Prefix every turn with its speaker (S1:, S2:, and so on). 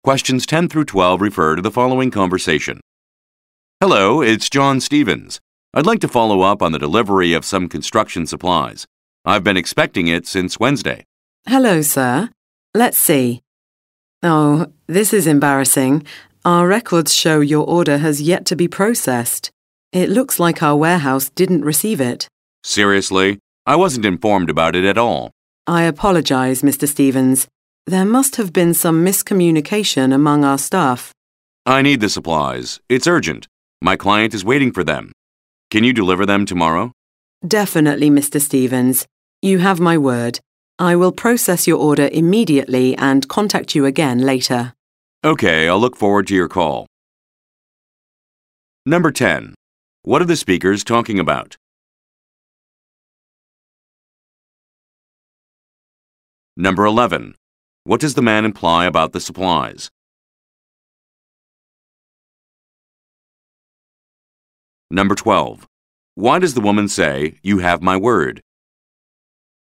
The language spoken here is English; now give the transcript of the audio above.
S1: Questions 10 through 12 refer to the following conversation. Hello, it's John Stevens. I'd like to follow up on the delivery of some construction supplies. I've been expecting it since Wednesday.
S2: Hello, sir. Let's see. Oh, this is embarrassing. Our records show your order has yet to be processed. It looks like our warehouse didn't receive it.
S1: Seriously? I wasn't informed about it at all.
S2: I apologize, Mr. Stevens. There must have been some miscommunication among our staff.
S1: I need the supplies. It's urgent. My client is waiting for them. Can you deliver them tomorrow?
S2: Definitely, Mr. Stevens. You have my word. I will process your order immediately and contact you again later.
S1: Okay, I'll look forward to your call. Number 10. What are the speakers talking about? Number 11. What does the man imply about the supplies? Number 12. Why does the woman say, "You have my word"?